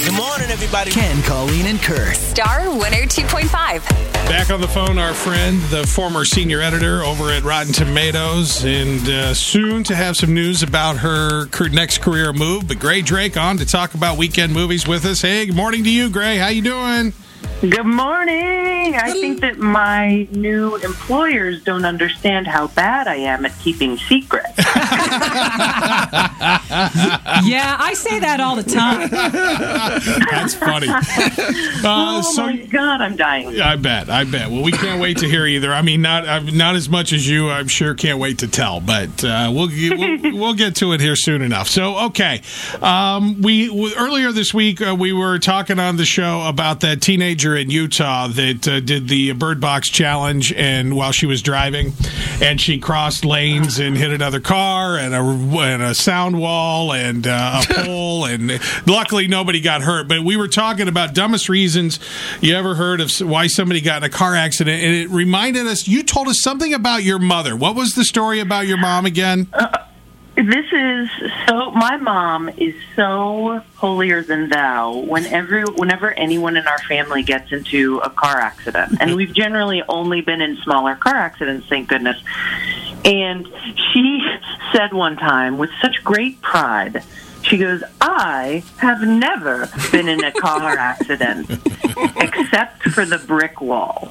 Good morning, everybody. Ken, Colleen, and Kurt. Star 102.5. Back on the phone, our friend, the former senior editor over at Rotten Tomatoes, and soon to have some news about her next career move. But Gray Drake on to talk about weekend movies with us. Hey, good morning to you, Gray. How you doing? Good morning. I think that my new employers don't understand how bad I am at keeping secrets. Yeah, I say that all the time. That's funny. My God, I'm dying. I bet. Well, we can't wait to hear either. I mean, not as much as you. I'm sure can't wait to tell, but we'll get to it here soon enough. So, okay, we earlier this week we were talking on the show about that teenager in Utah that did the Bird Box challenge, and while she was driving, and she crossed lanes and hit another car and a sound wall and a pole, and luckily nobody got hurt. But we were talking about dumbest reasons you ever heard of why somebody got in a car accident, and it reminded us, you told us something about your mother. What was the story about your mom again? My mom is so holier than thou whenever anyone in our family gets into a car accident. And we've generally only been in smaller car accidents, thank goodness. And she said one time with such great pride, she goes, I have never been in a car accident except for the brick wall.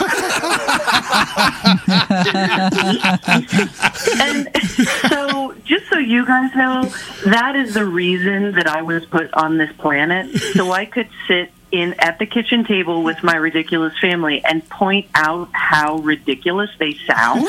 And so, just so you guys know, that is the reason that I was put on this planet, so I could sit at the kitchen table with my ridiculous family and point out how ridiculous they sound.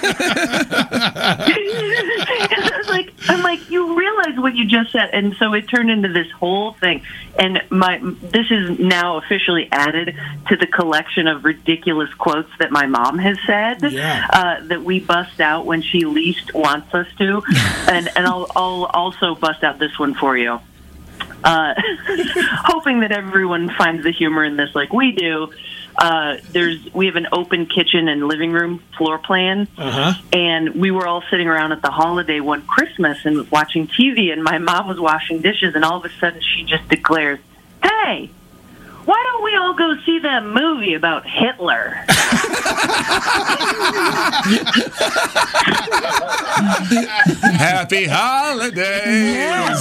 I'm like, you realize what you just said, and so it turned into this whole thing. And this is now officially added to the collection of ridiculous quotes that my mom has said that we bust out when she least wants us to, and I'll also bust out this one for you. Hoping that everyone finds the humor in this like we do. We have an open kitchen and living room floor plan, and we were all sitting around at the holiday one Christmas and watching TV, and my mom was washing dishes, and all of a sudden she just declares, "Hey, why don't we all go see that movie about Hitler?" Happy holidays.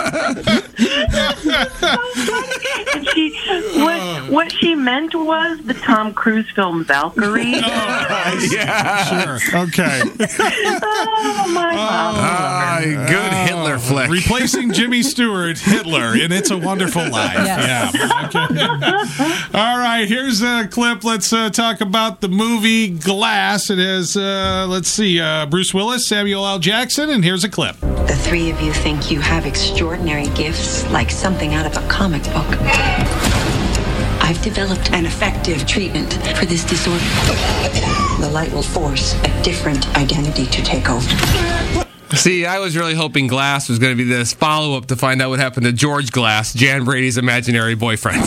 And what she meant was the Tom Cruise film Valkyrie. Yeah. Sure. Okay. Oh, my mom. Good Hitler flick. Replacing Jimmy Stewart, Hitler, and It's a Wonderful Life. Yes. Yeah. Okay. All right, here's a clip. Let's talk about the movie Glass. It has, Bruce Willis, Samuel L. Jackson, and here's a clip. The three of you think you have extraordinary gifts, like something out of a comic book. I've developed an effective treatment for this disorder. The light will force a different identity to take over. See, I was really hoping Glass was going to be this follow-up to find out what happened to George Glass, Jan Brady's imaginary boyfriend.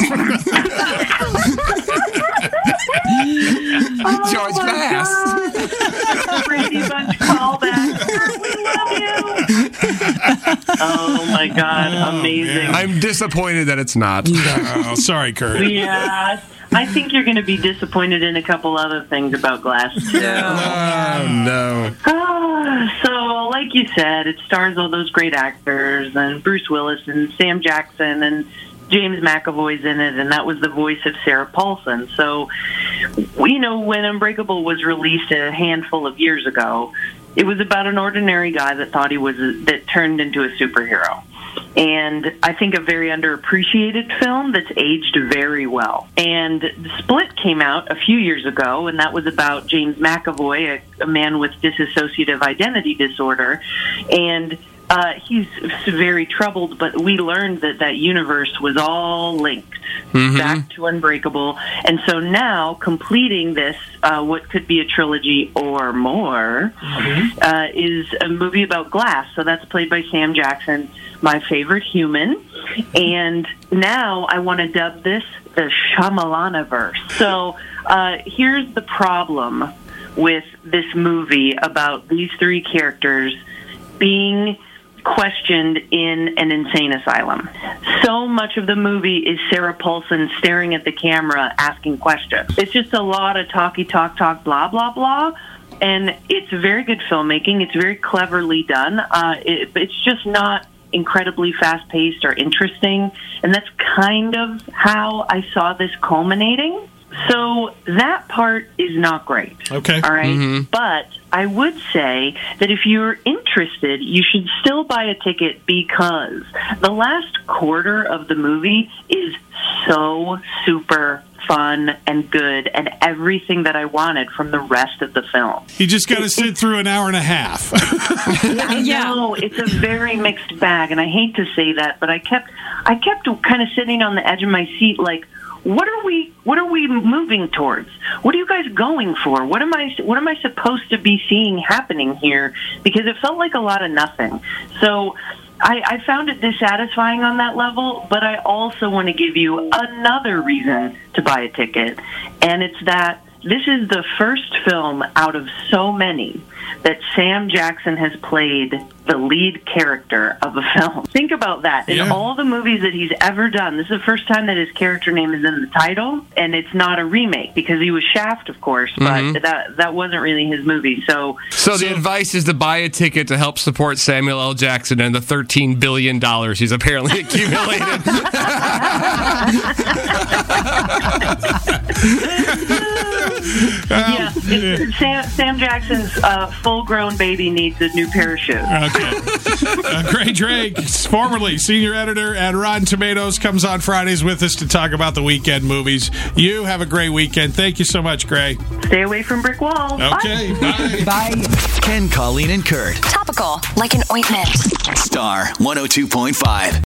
George Glass. Brady Bunch callback. We love you. Oh, my God. Amazing. I'm disappointed that it's not. Oh, sorry, Kurt. Yeah. I think you're going to be disappointed in a couple other things about Glass, too. Oh, no. So, like you said, it stars all those great actors, and Bruce Willis and Sam Jackson, and James McAvoy's in it, and that was the voice of Sarah Paulson. So, when Unbreakable was released a handful of years ago, it was about an ordinary guy that turned into a superhero. And I think a very underappreciated film that's aged very well. And Split came out a few years ago, and that was about James McAvoy, a man with dissociative identity disorder. And he's very troubled, but we learned that universe was all linked back to Unbreakable. And so now, completing this, what could be a trilogy or more, is a movie about Glass. So that's played by Sam Jackson, my favorite human. And now I want to dub this the Shyamalaniverse. So here's the problem with this movie about these three characters being questioned in an insane asylum. So much of the movie is Sarah Paulson staring at the camera asking questions. It's just a lot of talk, blah, blah, blah. And it's very good filmmaking. It's very cleverly done. It's just not incredibly fast-paced or interesting. And that's kind of how I saw this culminating. So that part is not great. Okay. All right. But I would say that if you're interested, you should still buy a ticket, because the last quarter of the movie is so super fun and good and everything that I wanted from the rest of the film. You just got to sit through an hour and a half. No, it's a very mixed bag, and I hate to say that, but I kept kind of sitting on the edge of my seat like, what are we moving towards? What are you guys going for? What am I supposed to be seeing happening here? Because it felt like a lot of nothing. So I found it dissatisfying on that level, but I also want to give you another reason to buy a ticket, and it's that this is the first film out of so many that Sam Jackson has played the lead character of a film. Think about that. In all the movies that he's ever done, this is the first time that his character name is in the title, and it's not a remake, because he was Shaft, of course, but that wasn't really his movie. So the advice is to buy a ticket to help support Samuel L. Jackson and the $13 billion he's apparently accumulated. Sam Jackson's full-grown baby needs a new pair of shoes. Okay. Gray Drake, formerly senior editor at Rotten Tomatoes, comes on Fridays with us to talk about the weekend movies. You have a great weekend. Thank you so much, Gray. Stay away from brick walls. Okay, bye. Bye. Ken, Colleen, and Kurt. Topical, like an ointment. Star 102.5.